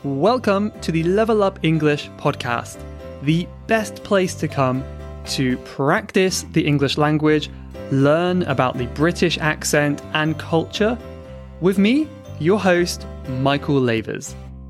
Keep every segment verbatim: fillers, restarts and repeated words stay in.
Welcome to the Level Up English podcast, the best place to come to practice the English language, learn about the British accent and culture, with me, your host, Michael Lavers.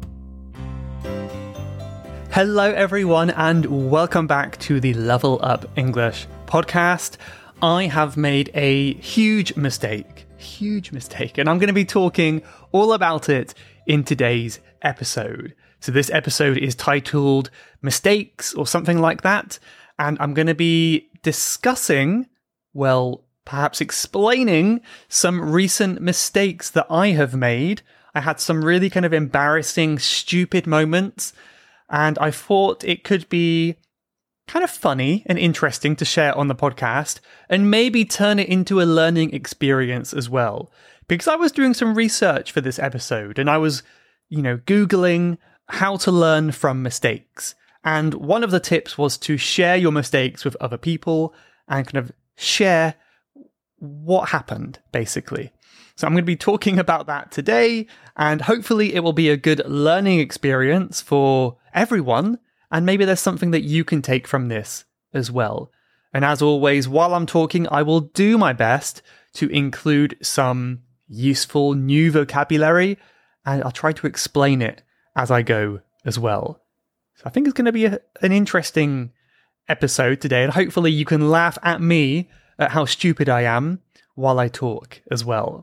Hello everyone and welcome back to the Level Up English podcast. I have made a huge mistake, huge mistake, and I'm going to be talking all about it in today's episode. So this episode is titled Mistakes or something like that, and I'm going to be discussing, well, perhaps explaining some recent mistakes that I have made. I had some really kind of embarrassing, stupid moments, and I thought it could be kind of funny and interesting to share on the podcast and maybe turn it into a learning experience as well. Because I was doing some research for this episode and I was, you know, Googling how to learn from mistakes. And one of the tips was to share your mistakes with other people and kind of share what happened, basically. So I'm going to be talking about that today, and hopefully it will be a good learning experience for everyone. And maybe there's something that you can take from this as well. And as always, while I'm talking, I will do my best to include some useful new vocabulary, and I'll try to explain it as I go as well. So I think it's going to be a, an interesting episode today, and hopefully you can laugh at me at how stupid I am while I talk as well.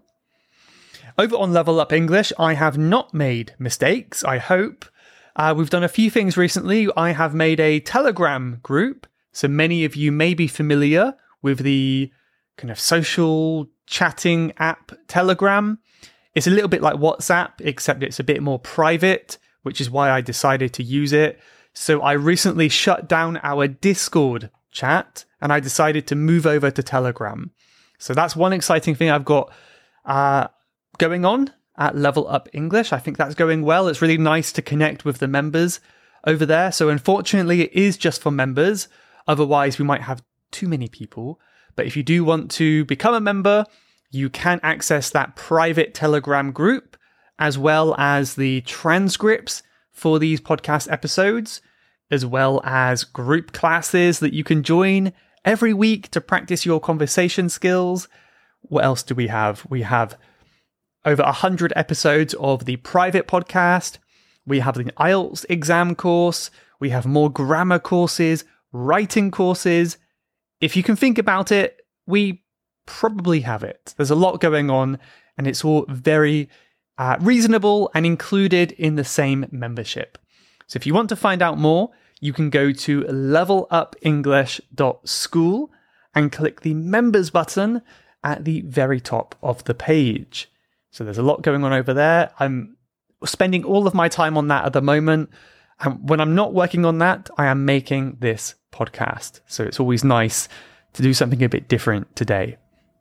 Over on Level Up English, I have not made mistakes, I hope. Uh, we've done a few things recently. I have made a Telegram group, so many of you may be familiar with the kind of social chatting app Telegram. It's a little bit like WhatsApp, except it's a bit more private, which is why I decided to use it. So I recently shut down our Discord chat and I decided to move over to Telegram. So that's one exciting thing I've got uh, going on at Level Up English. I think that's going well. It's really nice to connect with the members over there. So unfortunately, it is just for members. Otherwise, we might have too many people. But if you do want to become a member, you can access that private Telegram group, as well as the transcripts for these podcast episodes, as well as group classes that you can join every week to practice your conversation skills. What else do we have? We have over one hundred episodes of the private podcast. We have the I E L T S exam course. We have more grammar courses, writing courses. If you can think about it, we probably have it. There's a lot going on, and it's all very uh, reasonable and included in the same membership. So if you want to find out more, you can go to level up english dot school and click the members button at the very top of the page. So there's a lot going on over there. I'm spending all of my time on that at the moment. And when I'm not working on that, I am making this podcast. So it's always nice to do something a bit different today.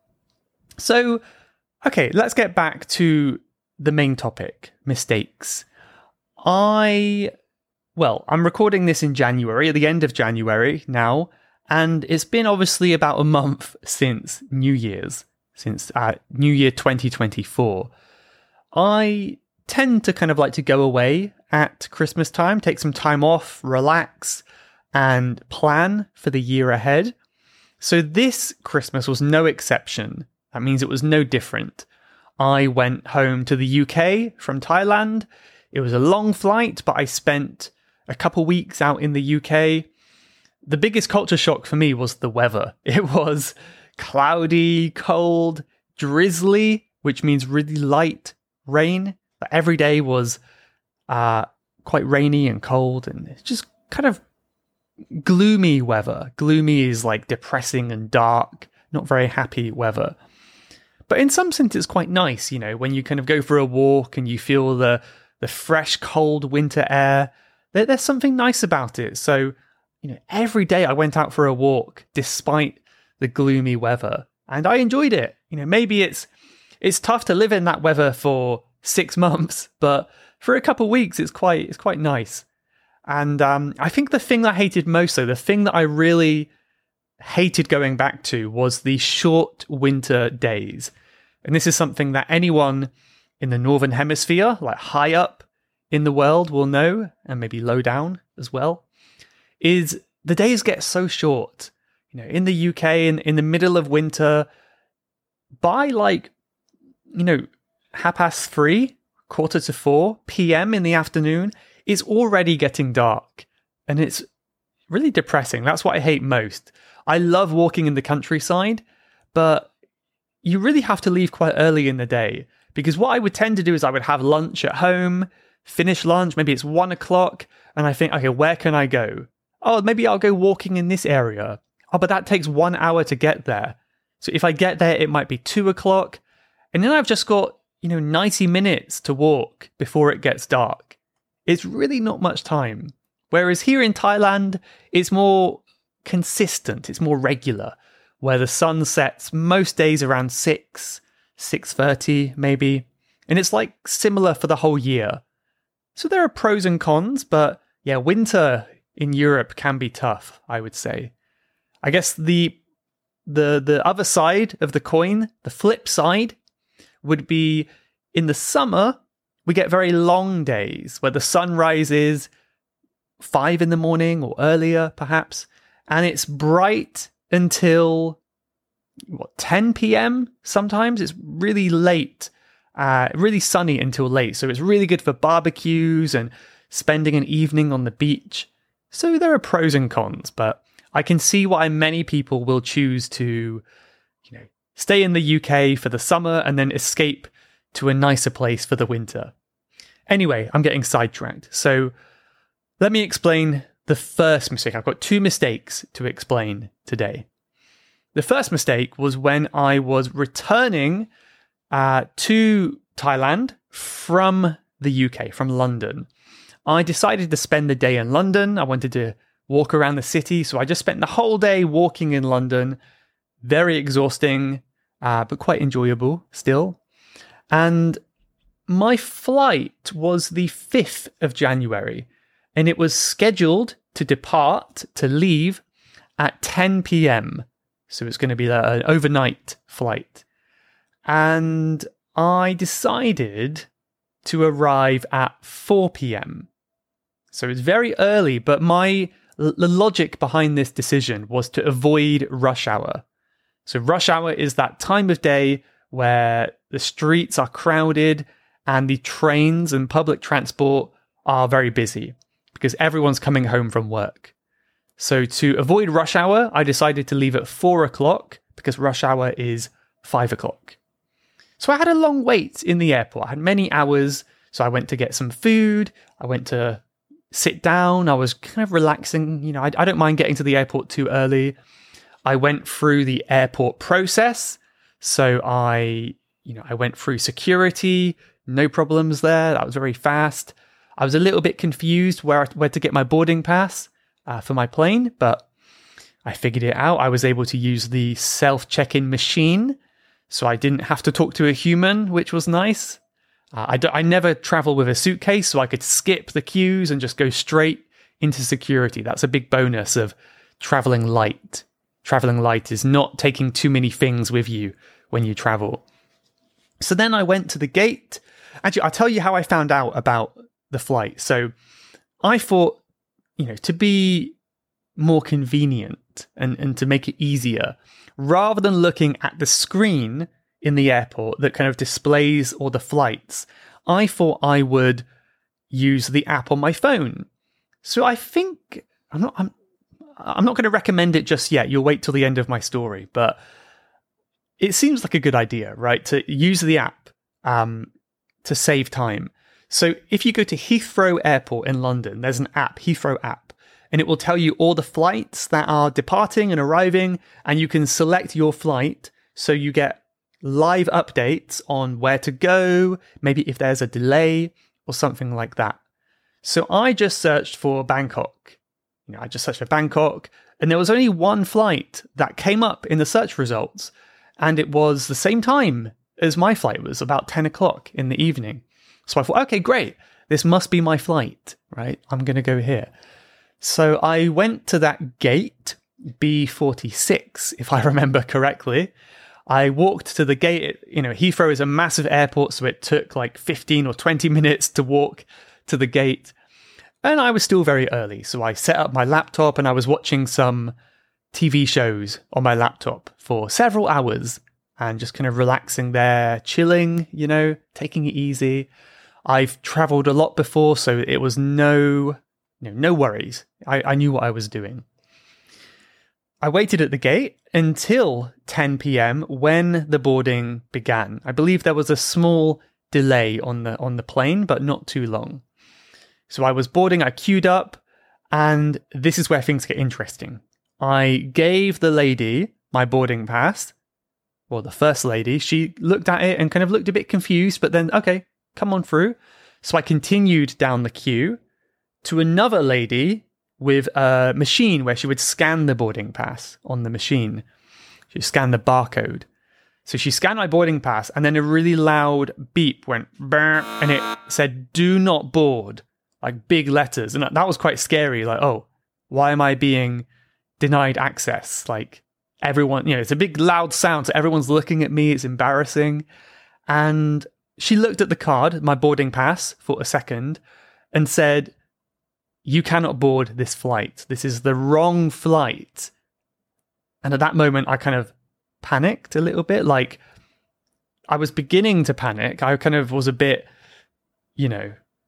So, okay, let's get back to the main topic, mistakes. I, well, I'm recording this in January, at the end of January now, and it's been obviously about a month since New Year's, since uh, New Year twenty twenty-four. I tend to kind of like to go away at Christmas time, take some time off, relax, and plan for the year ahead. So this Christmas was no exception. That means it was no different. I went home to the U K from Thailand. It was a long flight, but I spent a couple weeks out in the U K. The biggest culture shock for me was the weather. It was cloudy, cold, drizzly, which means really light rain. Every day was uh, quite rainy and cold, and it's just kind of gloomy weather. Gloomy is like depressing and dark, not very happy weather. But in some sense, it's quite nice, you know, when you kind of go for a walk and you feel the the fresh, cold winter air. There, there's something nice about it. So, you know, every day I went out for a walk despite the gloomy weather, and I enjoyed it. You know, maybe it's it's tough to live in that weather for six months, but for a couple of weeks, it's quite it's quite nice. And um, I think the thing I hated most, though, the thing that I really hated going back to was the short winter days. And this is something that anyone in the Northern Hemisphere, like high up in the world will know, and maybe low down as well, is the days get so short. You know, in the U K, in, in the middle of winter, by like, you know, half past three, quarter to four p m in the afternoon, it's already getting dark. And it's really depressing. That's what I hate most. I love walking in the countryside, but you really have to leave quite early in the day, because what I would tend to do is I would have lunch at home, finish lunch, maybe it's one o'clock, and I think, okay, where can I go? Oh, maybe I'll go walking in this area. Oh, but that takes one hour to get there. So if I get there, it might be two o'clock, and then I've just got, you know, ninety minutes to walk before it gets dark. It's really not much time. Whereas here in Thailand, it's more consistent, it's more regular, where the sun sets most days around six, six thirty maybe, and it's like similar for the whole year. So there are pros and cons, but yeah, winter in Europe can be tough, I would say. I guess the the the other side of the coin, the flip side, would be in the summer, we get very long days where the sun rises five in the morning or earlier, perhaps, and it's bright until what ten p m sometimes. It's really late, uh, really sunny until late. So it's really good for barbecues and spending an evening on the beach. So there are pros and cons, but I can see why many people will choose to, you know, stay in the U K for the summer and then escape to a nicer place for the winter. Anyway, I'm getting sidetracked. So let me explain the first mistake. I've got two mistakes to explain today. The first mistake was when I was returning uh, to Thailand from the U K, from London. I decided to spend the day in London. I wanted to walk around the city, so I just spent the whole day walking in London. Very exhausting, uh, but quite enjoyable still. And my flight was the fifth of January, and it was scheduled to depart, to leave, at ten p m. So it's going to be an overnight flight. And I decided to arrive at four p m. So it's very early, but my the logic behind this decision was to avoid rush hour. So rush hour is that time of day where the streets are crowded and the trains and public transport are very busy because everyone's coming home from work. So to avoid rush hour, I decided to leave at four o'clock because rush hour is five o'clock. So I had a long wait in the airport. I had many hours. So I went to get some food. I went to sit down. I was kind of relaxing. You know, I, I don't mind getting to the airport too early. I went through the airport process. So I, you know, I went through security. No problems there. That was very fast. I was a little bit confused where where to get my boarding pass uh, for my plane, but I figured it out. I was able to use the self check-in machine, so I didn't have to talk to a human, which was nice. Uh, I, d- I never travel with a suitcase, so I could skip the queues and just go straight into security. That's a big bonus of traveling light. Traveling light is not taking too many things with you when you travel. So then I went to the gate. Actually, I'll tell you how I found out about the flight. So I thought, you know, to be more convenient and, and to make it easier, rather than looking at the screen in the airport that kind of displays all the flights, I thought I would use the app on my phone. So I think I'm not I'm I'm not going to recommend it just yet. You'll wait till the end of my story, but it seems like a good idea, right? To use the app um, to save time. So if you go to Heathrow Airport in London, there's an app, Heathrow app, and it will tell you all the flights that are departing and arriving, and you can select your flight so you get live updates on where to go, maybe if there's a delay or something like that. So I just searched for Bangkok. You know, I just searched for Bangkok, and there was only one flight that came up in the search results, and it was the same time as my flight. It was about ten o'clock in the evening. So I thought, okay, great. This must be my flight, right? I'm going to go here. So I went to that gate, B forty-six, if I remember correctly. I walked to the gate. You know, Heathrow is a massive airport, so it took like fifteen or twenty minutes to walk to the gate. And I was still very early, so I set up my laptop and I was watching some T V shows on my laptop for several hours and just kind of relaxing there, chilling, you know, taking it easy. I've traveled a lot before, so it was no, you know, no worries. I, I knew what I was doing. I waited at the gate until ten p.m. when the boarding began. I believe there was a small delay on the on the plane, but not too long. So I was boarding, I queued up, and this is where things get interesting. I gave the lady my boarding pass, well, the first lady. She looked at it and kind of looked a bit confused, but then, okay, come on through. So I continued down the queue to another lady with a machine where she would scan the boarding pass on the machine. She would scan the barcode. So she scanned my boarding pass, and then a really loud beep went, burr, and it said, "Do not board." Like big letters. And that was quite scary. Like, oh, why am I being denied access? Like everyone, you know, it's a big loud sound. So everyone's looking at me. It's embarrassing. And she looked at the card, my boarding pass, for a second and said, "You cannot board this flight. This is the wrong flight." And at that moment, I kind of panicked a little bit. Like I was beginning to panic. I kind of was a bit, you know,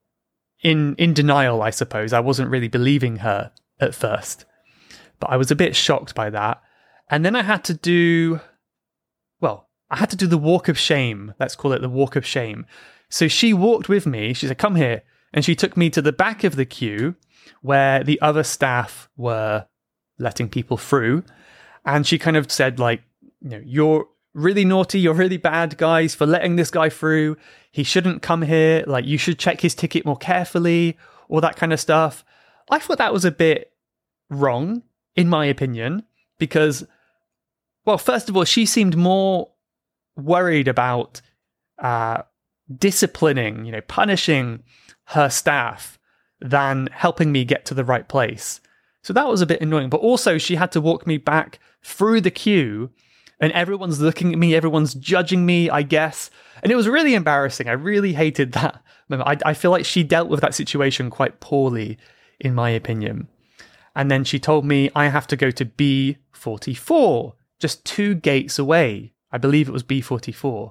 In in denial, I suppose. I wasn't really believing her at first. But I was a bit shocked by that. And then I had to do, well, I had to do the walk of shame. Let's call it the walk of shame. So she walked with me. She said, "Come here." And she took me to the back of the queue where the other staff were letting people through. And she kind of said, like, you know, "You're really naughty, you're really bad, guys, for letting this guy through. He shouldn't come here. Like, you should check his ticket more carefully," all that kind of stuff. I thought that was a bit wrong, in my opinion, because, well, first of all, she seemed more worried about uh, disciplining, you know, punishing her staff than helping me get to the right place. So that was a bit annoying. But also, she had to walk me back through the queue, and everyone's looking at me, everyone's judging me, I guess. And it was really embarrassing. I really hated that moment. I, I feel like she dealt with that situation quite poorly, in my opinion. And then she told me I have to go to B forty-four, just two gates away. I believe it was B forty-four.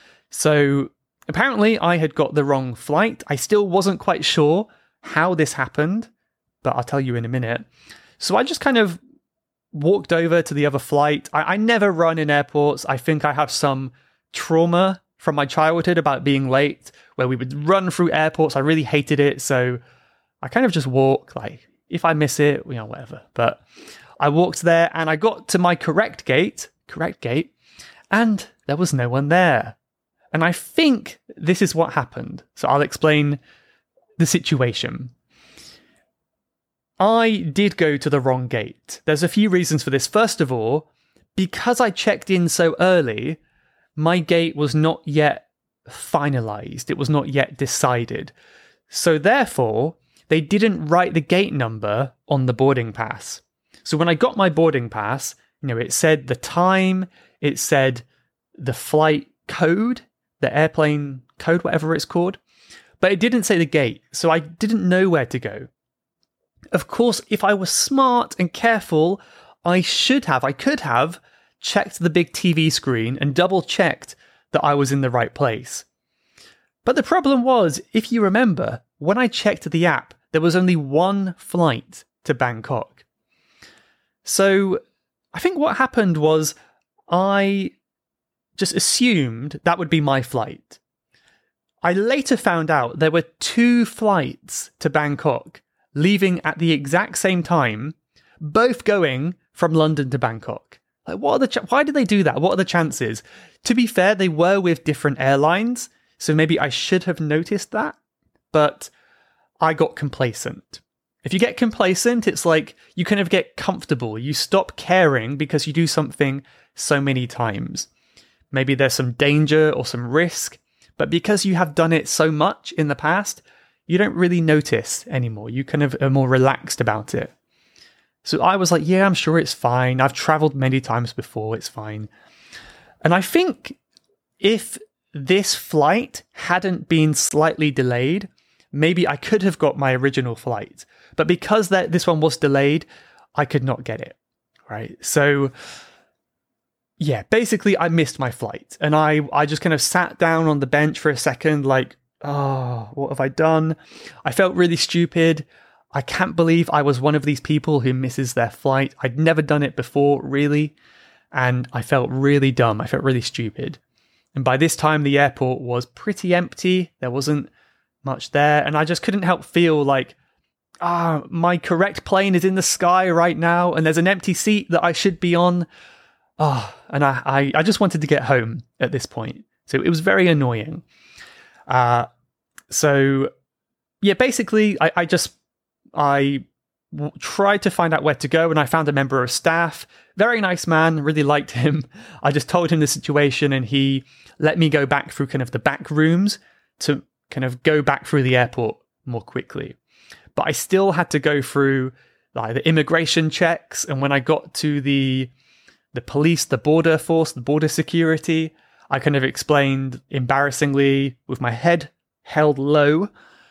So apparently I had got the wrong flight. I still wasn't quite sure how this happened, but I'll tell you in a minute. So I just kind of walked over to the other flight. I, I never run in airports. I think I have some trauma from my childhood about being late, where we would run through airports. I really hated it. So I kind of just walk, like, if I miss it, you know, whatever. But I walked there and I got to my correct gate, correct gate, and there was no one there. And I think this is what happened. So I'll explain the situation. I did go to the wrong gate. There's a few reasons for this. First of all, because I checked in so early, my gate was not yet finalized. It was not yet decided. So therefore, they didn't write the gate number on the boarding pass. So when I got my boarding pass, you know, it said the time, it said the flight code, the airplane code, whatever it's called, but it didn't say the gate. So I didn't know where to go. Of course, if I was smart and careful, I should have, I could have checked the big T V screen and double checked that I was in the right place. But the problem was, if you remember, when I checked the app, there was only one flight to Bangkok. So I think what happened was I just assumed that would be my flight. I later found out there were two flights to Bangkok, leaving at the exact same time, both going from London to Bangkok. Like, what are the ch- why did they do that? What are the chances? To be fair, they were with different airlines, so maybe I should have noticed that, but I got complacent. If you get complacent, it's like you kind of get comfortable. You stop caring because you do something so many times. Maybe there's some danger or some risk, but because you have done it so much in the past, you don't really notice anymore. You kind of are more relaxed about it. So I was like, yeah, I'm sure it's fine. I've traveled many times before. It's fine. And I think if this flight hadn't been slightly delayed, maybe I could have got my original flight. But because that this one was delayed, I could not get it, right? So, yeah, basically I missed my flight. And I, I just kind of sat down on the bench for a second, like, oh, what have I done? I felt really stupid. I can't believe I was one of these people who misses their flight. I'd never done it before, really. And I felt really dumb. I felt really stupid. And by this time, the airport was pretty empty. There wasn't much there. And I just couldn't help feel like, ah, my correct plane is in the sky right now. And there's an empty seat that I should be on. Oh, and I, I, I just wanted to get home at this point. So it was very annoying. Uh, so, yeah, basically, I, I just, I w- tried to find out where to go, and I found a member of staff. Very nice man, really liked him. I just told him the situation, and he let me go back through kind of the back rooms to kind of go back through the airport more quickly. But I still had to go through like the immigration checks, and when I got to the the police, the border force, the border security, I kind of explained embarrassingly with my head held low,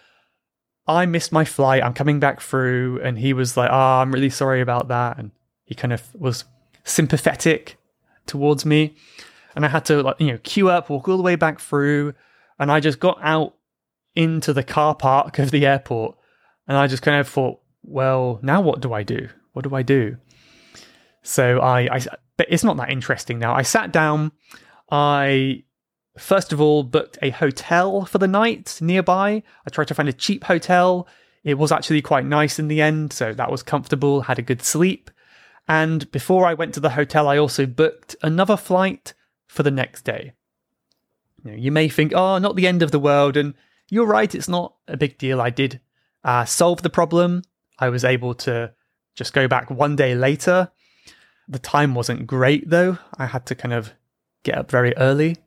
I missed my flight, I'm coming back through. And he was like, oh, I'm really sorry about that. And he kind of was sympathetic towards me. And I had to, like, you know, queue up, walk all the way back through. And I just got out into the car park of the airport. And I just kind of thought, well, now what do I do? What do I do? So I, I but it's not that interesting now. I sat down. I, first of all, booked a hotel for the night nearby. I tried to find a cheap hotel. It was actually quite nice in the end, so that was comfortable, had a good sleep. And before I went to the hotel, I also booked another flight for the next day. You know, you may think, oh, not the end of the world, and you're right, it's not a big deal. I did uh, solve the problem. I was able to just go back one day later. The time wasn't great, though. I had to kind of get up very early.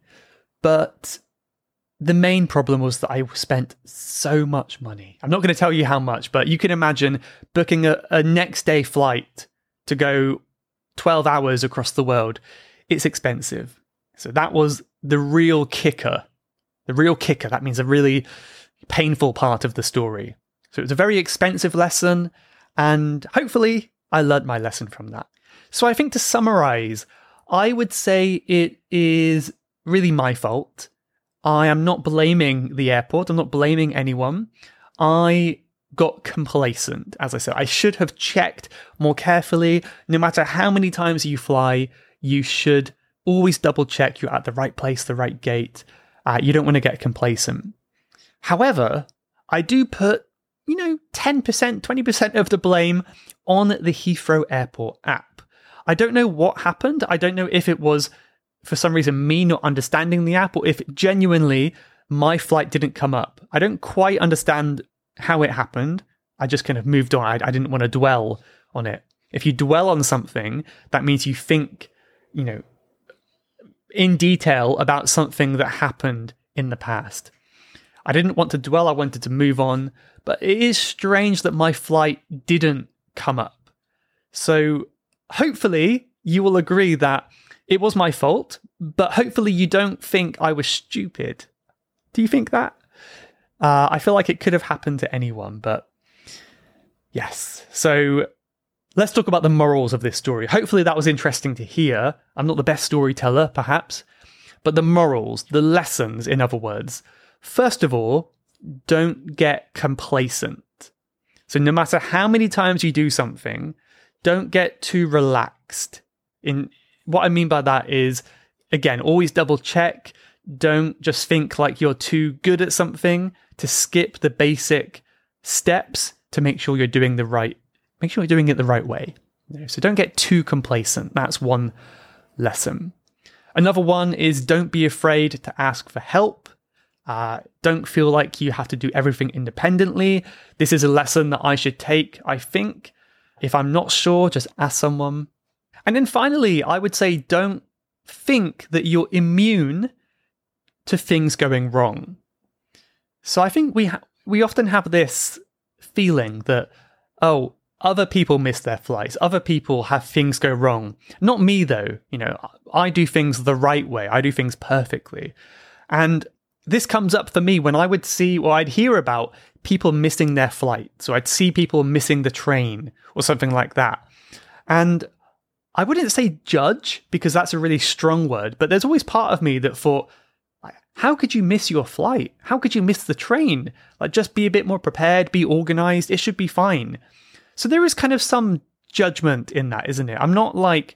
But the main problem was that I spent so much money. I'm not going to tell you how much, but you can imagine booking a, a next day flight to go twelve hours across the world. It's expensive. So that was the real kicker. The real kicker. That means a really painful part of the story. So it was a very expensive lesson, and hopefully I learned my lesson from that. So I think to summarize, I would say it is really my fault. I am not blaming the airport. I'm not blaming anyone. I got complacent. As I said, I should have checked more carefully. No matter how many times you fly, you should always double check you're at the right place, the right gate. Uh, you don't want to get complacent. However, I do put, you know, ten percent, twenty percent of the blame on the Heathrow Airport app. I don't know what happened. I don't know if it was, for some reason, me not understanding the app, or if genuinely my flight didn't come up. I don't quite understand how it happened. I just kind of moved on. I, I didn't want to dwell on it. If you dwell on something, that means you think, you know, in detail about something that happened in the past. I didn't want to dwell. I wanted to move on. But it is strange that my flight didn't come up. So hopefully you will agree that it was my fault, but hopefully you don't think I was stupid. Do you think that? Uh, I feel like it could have happened to anyone, but yes. So let's talk about the morals of this story. Hopefully that was interesting to hear. I'm not the best storyteller, perhaps, but the morals, the lessons, in other words. First of all, don't get complacent. So no matter how many times you do something, don't get too relaxed. In what I mean by that is, again, always double check. Don't just think like you're too good at something to skip the basic steps to make sure you're doing the right, make sure you're doing it the right way. So don't get too complacent. That's one lesson. Another one is don't be afraid to ask for help. Uh, don't feel like you have to do everything independently. This is a lesson that I should take, I think. If I'm not sure, just ask someone. And then finally, I would say don't think that you're immune to things going wrong. So I think we ha- we often have this feeling that, oh, other people miss their flights. Other people have things go wrong. Not me, though. You know, I do things the right way. I do things perfectly. And this comes up for me when I would see or I'd hear about people missing their flight. So I'd see people missing the train or something like that. And I wouldn't say judge, because that's a really strong word, but there's always part of me that thought, how could you miss your flight? How could you miss the train? Like, just be a bit more prepared, be organized. It should be fine. So there is kind of some judgment in that, isn't it? I'm not like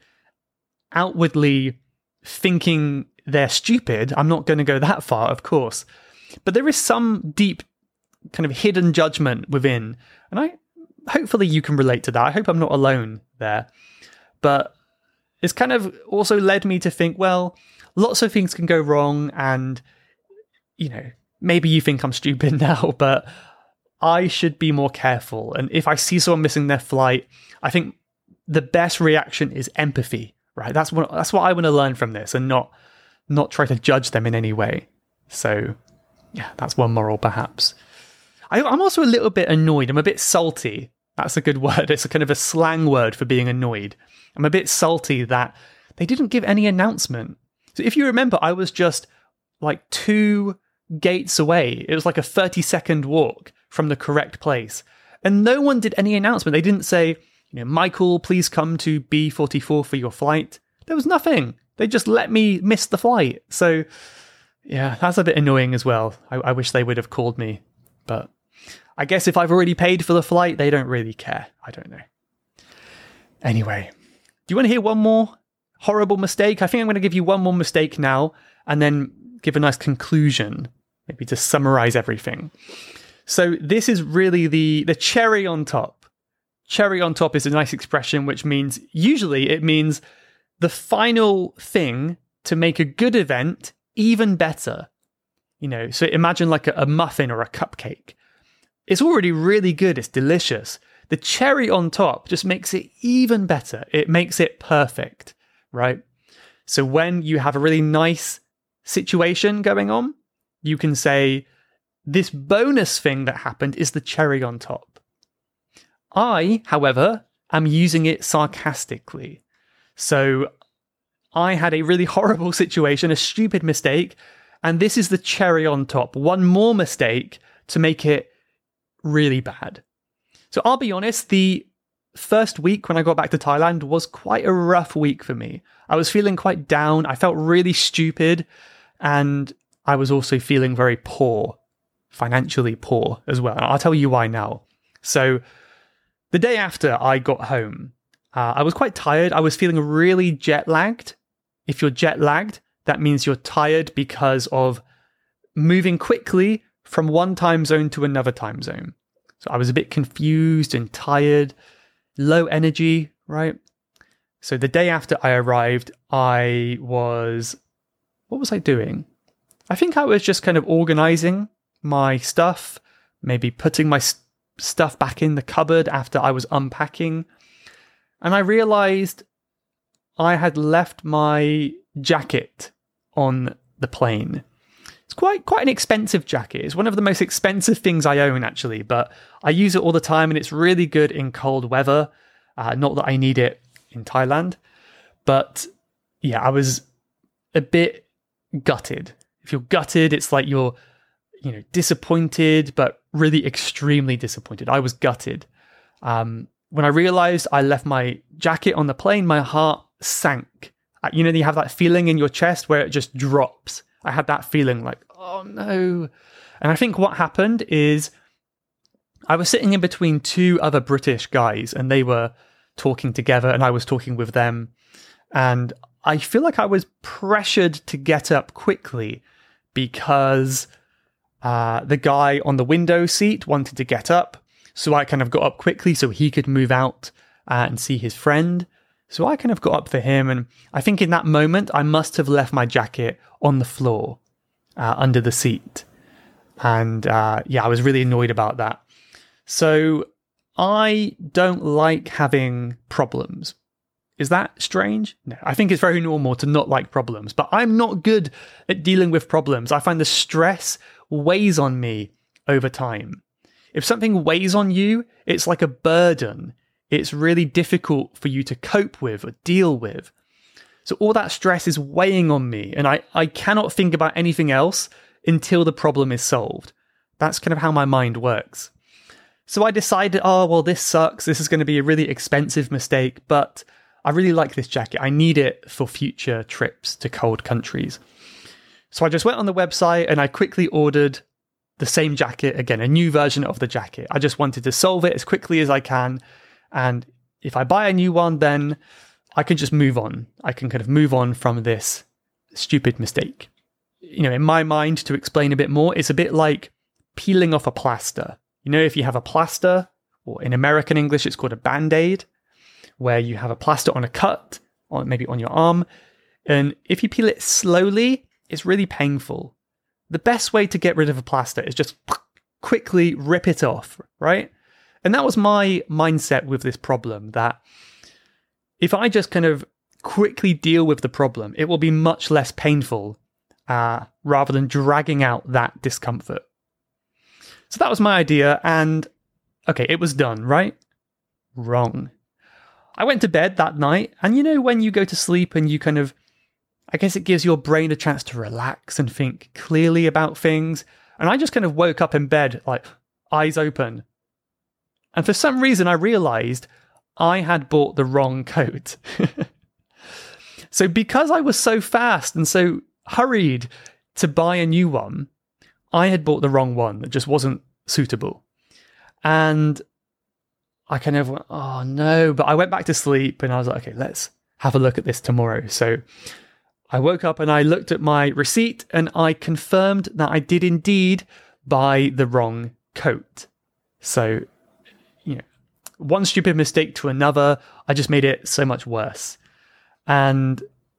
outwardly thinking they're stupid. I'm not going to go that far, of course. But there is some deep kind of hidden judgment within. And I hopefully you can relate to that. I hope I'm not alone there. But it's kind of also led me to think, well, lots of things can go wrong, and, you know, maybe you think I'm stupid now, but I should be more careful. And if I see someone missing their flight, I think the best reaction is empathy, right? That's what that's what I want to learn from this, and not not try to judge them in any way. So, yeah, that's one moral, perhaps. I, I'm also a little bit annoyed. I'm a bit salty. That's a good word. It's a kind of a slang word for being annoyed. I'm a bit salty that they didn't give any announcement. So if you remember, I was just like two gates away. It was like a thirty second walk from the correct place. And no one did any announcement. They didn't say, you know, Michael, please come to B forty-four for your flight. There was nothing. They just let me miss the flight. So yeah, that's a bit annoying as well. I, I wish they would have called me. But I guess if I've already paid for the flight, they don't really care. I don't know. Anyway, do you want to hear one more horrible mistake? I think I'm going to give you one more mistake now, and then give a nice conclusion, maybe to summarize everything. So this is really the, the cherry on top. Cherry on top is a nice expression, which means, usually it means the final thing to make a good event even better. You know, so imagine like a, a muffin or a cupcake. It's already really good. It's delicious. The cherry on top just makes it even better. It makes it perfect, right? So when you have a really nice situation going on, you can say, this bonus thing that happened is the cherry on top. I, however, am using it sarcastically. So I had a really horrible situation, a stupid mistake, and this is the cherry on top. One more mistake to make it really bad. So I'll be honest, the first week when I got back to Thailand was quite a rough week for me. I was feeling quite down. I felt really stupid. And I was also feeling very poor, financially poor as well. I'll tell you why now. So the day after I got home, uh, I was quite tired. I was feeling really jet lagged. If you're jet lagged, that means you're tired because of moving quickly from one time zone to another time zone. So I was a bit confused and tired, low energy, right? So the day after I arrived, I was, what was I doing? I think I was just kind of organizing my stuff, maybe putting my st- stuff back in the cupboard after I was unpacking. And I realized I had left my jacket on the plane. It's quite quite an expensive jacket. It's one of the most expensive things I own, actually, but I use it all the time, and it's really good in cold weather. Uh, not that I need it in Thailand, but yeah, I was a bit gutted. If you're gutted, it's like you're, you know, disappointed, but really extremely disappointed. I was gutted. Um, when I realized I left my jacket on the plane, my heart sank. Uh, you know, you have that feeling in your chest where it just drops. I had that feeling like, oh no. And I think what happened is I was sitting in between two other British guys, and they were talking together and I was talking with them. And I feel like I was pressured to get up quickly because uh, the guy on the window seat wanted to get up. So I kind of got up quickly so he could move out uh, and see his friend. So I kind of got up for him, and I think in that moment, I must have left my jacket on the floor, uh, under the seat. And uh, yeah, I was really annoyed about that. So I don't like having problems. Is that strange? No, I think it's very normal to not like problems, but I'm not good at dealing with problems. I find the stress weighs on me over time. If something weighs on you, it's like a burden. It's really difficult for you to cope with or deal with. So all that stress is weighing on me, and I, I cannot think about anything else until the problem is solved. That's kind of how my mind works. So I decided, oh, well, this sucks. This is going to be a really expensive mistake, but I really like this jacket. I need it for future trips to cold countries. So I just went on the website and I quickly ordered the same jacket again, a new version of the jacket. I just wanted to solve it as quickly as I can. And if I buy a new one, then I can just move on. I can kind of move on from this stupid mistake. You know, in my mind, to explain a bit more, it's a bit like peeling off a plaster. You know, if you have a plaster, or in American English, it's called a Band-Aid, where you have a plaster on a cut, or maybe on your arm. And if you peel it slowly, it's really painful. The best way to get rid of a plaster is just quickly rip it off, right? And that was my mindset with this problem, that if I just kind of quickly deal with the problem, it will be much less painful uh, rather than dragging out that discomfort. So that was my idea, and okay, it was done, right? Wrong. I went to bed that night, and you know when you go to sleep and you kind of, I guess it gives your brain a chance to relax and think clearly about things, and I just kind of woke up in bed, like, eyes open. And for some reason, I realized I had bought the wrong coat. So because I was so fast and so hurried to buy a new one, I had bought the wrong one that just wasn't suitable. And I kind of went, oh no, but I went back to sleep and I was like, okay, let's have a look at this tomorrow. So I woke up and I looked at my receipt and I confirmed that I did indeed buy the wrong coat. So, you know, one stupid mistake to another, I just made it so much worse. And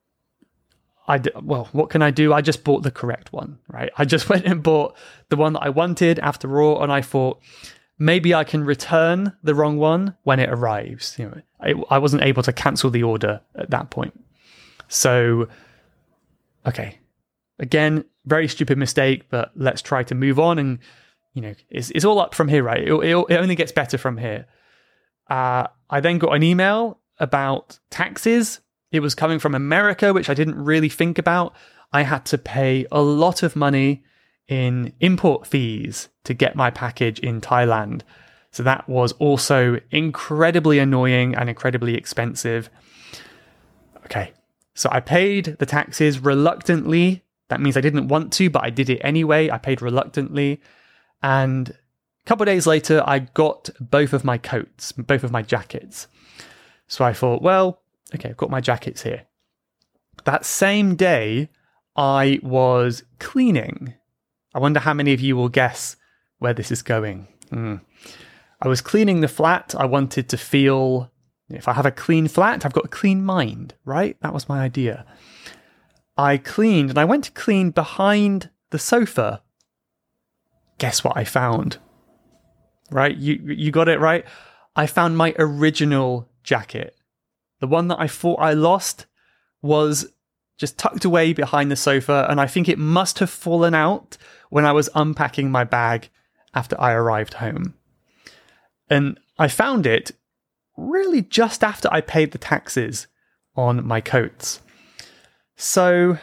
I d- well, what can I do? I just bought the correct one, right? I just went and bought the one that I wanted after all, and I thought maybe I can return the wrong one when it arrives. You know, I, I wasn't able to cancel the order at that point. So, okay, again, very stupid mistake, but let's try to move on. And you know, it's, it's all up from here, right? It, it, it only gets better from here. Uh, I then got an email about taxes. It was coming from America, which I didn't really think about. I had to pay a lot of money in import fees to get my package in Thailand. So that was also incredibly annoying and incredibly expensive. Okay, so I paid the taxes reluctantly. That means I didn't want to, but I did it anyway. I paid reluctantly. And a couple of days later, I got both of my coats, both of my jackets. So I thought, well, okay, I've got my jackets here. That same day, I was cleaning. I wonder how many of you will guess where this is going. Mm. I was cleaning the flat. I wanted to feel, if I have a clean flat, I've got a clean mind, right? That was my idea. I cleaned, and I went to clean behind the sofa. Guess what I found? Right? You you got it right? I found my original jacket. The one that I thought I lost was just tucked away behind the sofa, and I think it must have fallen out when I was unpacking my bag after I arrived home. And I found it really just after I paid the taxes on my coats. So,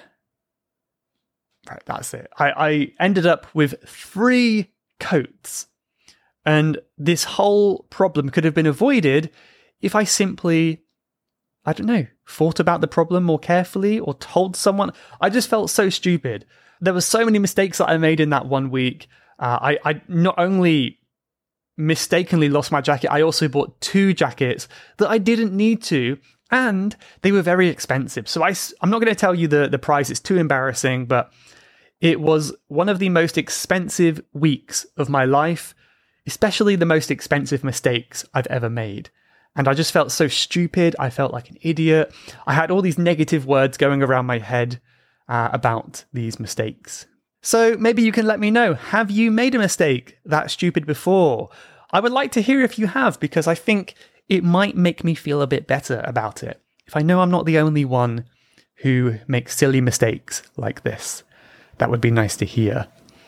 right, that's it. I, I ended up with three coats, and this whole problem could have been avoided if I simply, I don't know, thought about the problem more carefully or told someone. I just felt so stupid. There were so many mistakes that I made in that one week. Uh, I, I not only mistakenly lost my jacket, I also bought two jackets that I didn't need to, and they were very expensive. So I, I'm not going to tell you the, the price, it's too embarrassing, but it was one of the most expensive weeks of my life, especially the most expensive mistakes I've ever made. And I just felt so stupid. I felt like an idiot. I had all these negative words going around my head uh, about these mistakes. So maybe you can let me know, have you made a mistake that stupid before? I would like to hear if you have, because I think it might make me feel a bit better about it. If I know I'm not the only one who makes silly mistakes like this, that would be nice to hear.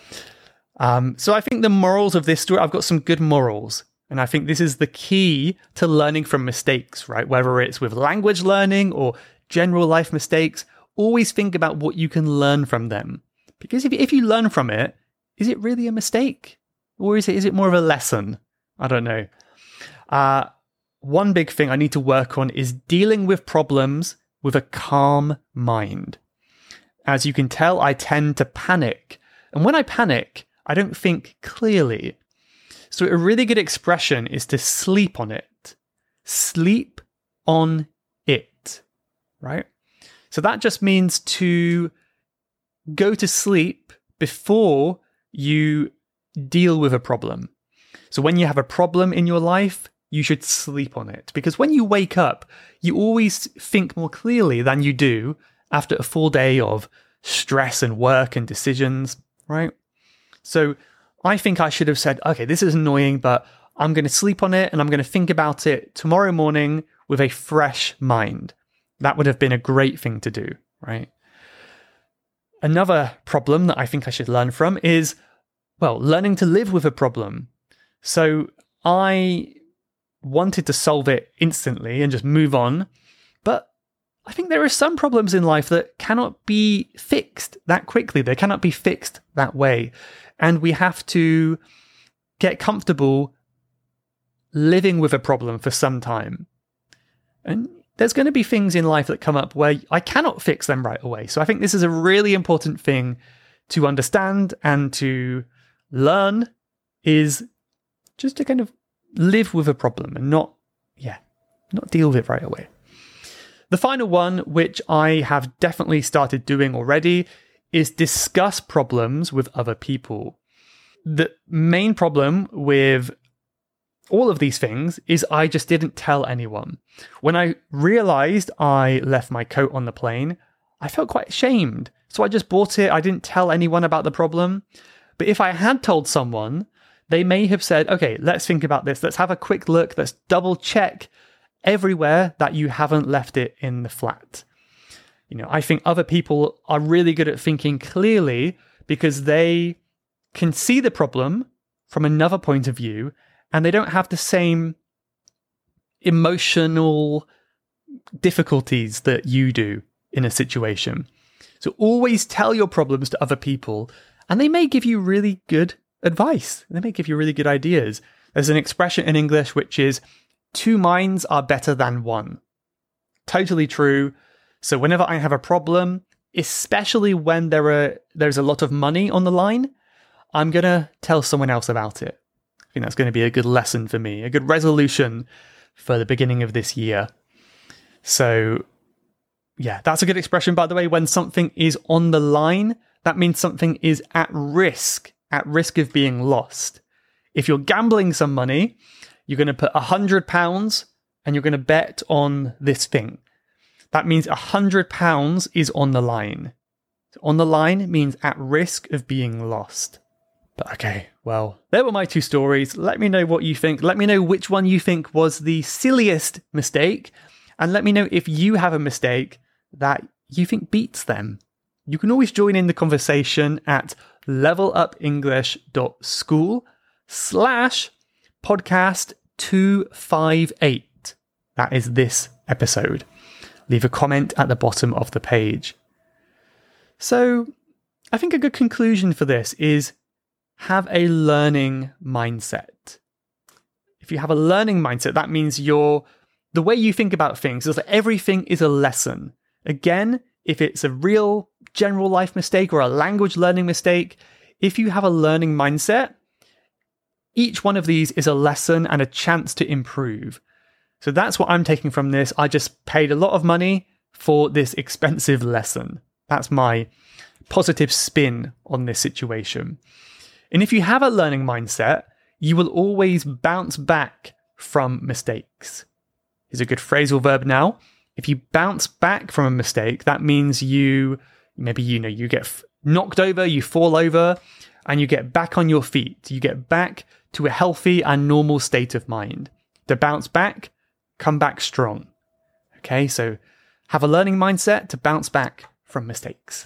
Um, so I think the morals of this story, I've got some good morals. And I think this is the key to learning from mistakes, right? Whether it's with language learning or general life mistakes, always think about what you can learn from them. Because if, if you learn from it, is it really a mistake? Or is it is it more of a lesson? I don't know. Uh, one big thing I need to work on is dealing with problems with a calm mind. As you can tell, I tend to panic. And when I panic, I don't think clearly. So a really good expression is to sleep on it. Sleep on it, right? So that just means to go to sleep before you deal with a problem. So when you have a problem in your life, you should sleep on it. Because when you wake up, you always think more clearly than you do after a full day of stress and work and decisions, right? So I think I should have said, okay, this is annoying, but I'm going to sleep on it and I'm going to think about it tomorrow morning with a fresh mind. That would have been a great thing to do, right? Another problem that I think I should learn from is, well, learning to live with a problem. So I wanted to solve it instantly and just move on, but I think there are some problems in life that cannot be fixed that quickly. They cannot be fixed that way. And we have to get comfortable living with a problem for some time. And there's going to be things in life that come up where I cannot fix them right away. So I think this is a really important thing to understand and to learn, is just to kind of live with a problem and not, yeah, not deal with it right away. The final one, which I have definitely started doing already, is discuss problems with other people. The main problem with all of these things is I just didn't tell anyone. When I realized I left my coat on the plane, I felt quite ashamed. So I just bought it. I didn't tell anyone about the problem. But if I had told someone, they may have said, okay, let's think about this. Let's have a quick look. Let's double check everywhere that you haven't left it in the flat. You know, I think other people are really good at thinking clearly because they can see the problem from another point of view and they don't have the same emotional difficulties that you do in a situation. So always tell your problems to other people and they may give you really good advice. They may give you really good ideas. There's an expression in English which is, two minds are better than one. Totally true. So whenever I have a problem, especially when there are there's a lot of money on the line, I'm going to tell someone else about it. I think that's going to be a good lesson for me, a good resolution for the beginning of this year. So yeah, that's a good expression, by the way. When something is on the line, that means something is at risk, at risk of being lost. If you're gambling some money, you're going to put one hundred pounds and you're going to bet on this thing. That means one hundred pounds is on the line. So on the line means at risk of being lost. But okay, well, there were my two stories. Let me know what you think. Let me know which one you think was the silliest mistake. And let me know if you have a mistake that you think beats them. You can always join in the conversation at levelupenglish.school slash podcast two five eight. That is this episode. Leave a comment at the bottom of the page. So I think a good conclusion for this is have a learning mindset. If you have a learning mindset, that means you're, the way you think about things is that everything is a lesson. Again, if it's a real general life mistake or a language learning mistake, if you have a learning mindset, each one of these is a lesson and a chance to improve. So that's what I'm taking from this. I just paid a lot of money for this expensive lesson. That's my positive spin on this situation. And if you have a learning mindset, you will always bounce back from mistakes. Here's a good phrasal verb now. If you bounce back from a mistake, that means you, maybe, you know, you get knocked over, you fall over, and you get back on your feet. You get back to a healthy and normal state of mind. To bounce back, come back strong. Okay, so have a learning mindset to bounce back from mistakes.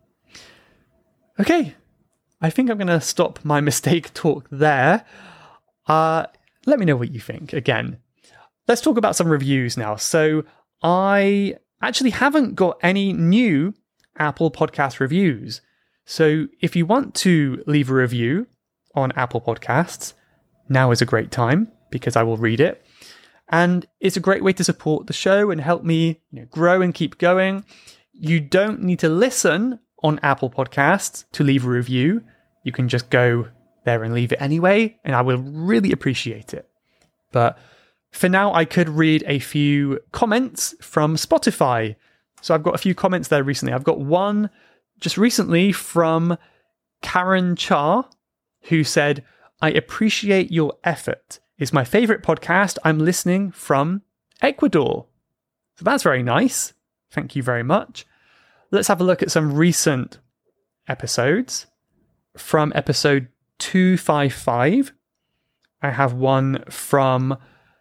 Okay, I think I'm going to stop my mistake talk there. Uh, let me know what you think. Again, let's talk about some reviews now. So I actually haven't got any new Apple Podcast reviews. So if you want to leave a review on Apple Podcasts, now is a great time because I will read it. And it's a great way to support the show and help me, you know, grow and keep going. You don't need to listen on Apple Podcasts to leave a review. You can just go there and leave it anyway, and I will really appreciate it. But for now, I could read a few comments from Spotify. So I've got a few comments there recently. I've got one just recently from Karen Cha, who said, "I appreciate your effort. It's my favorite podcast. I'm listening from Ecuador." So that's very nice. Thank you very much. Let's have a look at some recent episodes. From episode two fifty-five, I have one from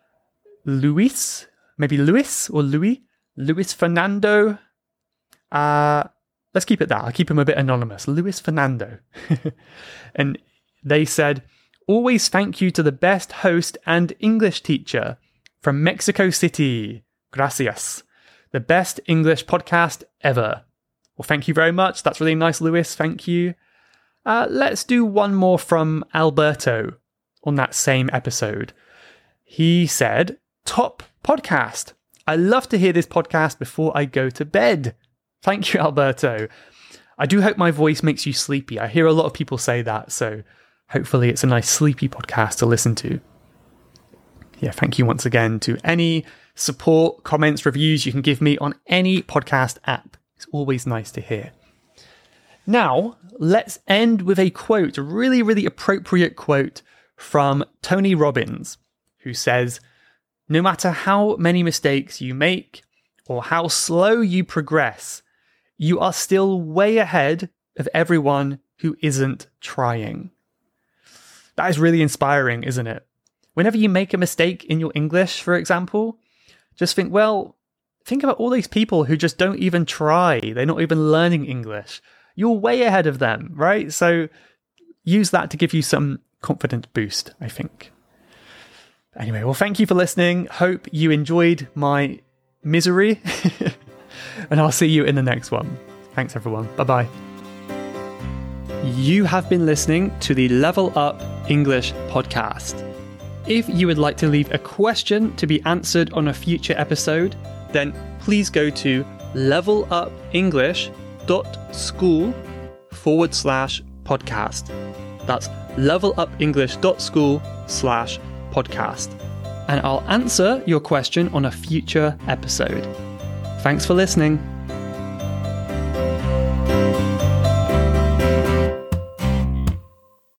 Luis, maybe Luis or Louis, Luis Fernando. Uh, let's keep it that. I'll keep him a bit anonymous. Luis Fernando. And they said, "Always thank you to the best host and English teacher from Mexico City. Gracias. The best English podcast ever." Well, thank you very much. That's really nice, Luis. Thank you. Uh, let's do one more from Alberto on that same episode. He said, "Top podcast. I love to hear this podcast before I go to bed." Thank you, Alberto. I do hope my voice makes you sleepy. I hear a lot of people say that, so hopefully it's a nice sleepy podcast to listen to. Yeah, thank you once again to any support, comments, reviews you can give me on any podcast app. It's always nice to hear. Now, let's end with a quote, a really, really appropriate quote from Tony Robbins, who says, "No matter how many mistakes you make or how slow you progress, you are still way ahead of everyone who isn't trying." That is really inspiring, isn't it? Whenever you make a mistake in your English, for example, just think, well, think about all these people who just don't even try. They're not even learning English. You're way ahead of them, right? So use that to give you some confidence boost, I think. Anyway, well, thank you for listening. Hope you enjoyed my misery. And I'll see you in the next one. Thanks, everyone. Bye-bye. You have been listening to the Level Up English podcast. If you would like to leave a question to be answered on a future episode, then please go to levelupenglish.school forward slash podcast. That's levelupenglish.school slash podcast. And I'll answer your question on a future episode. Thanks for listening.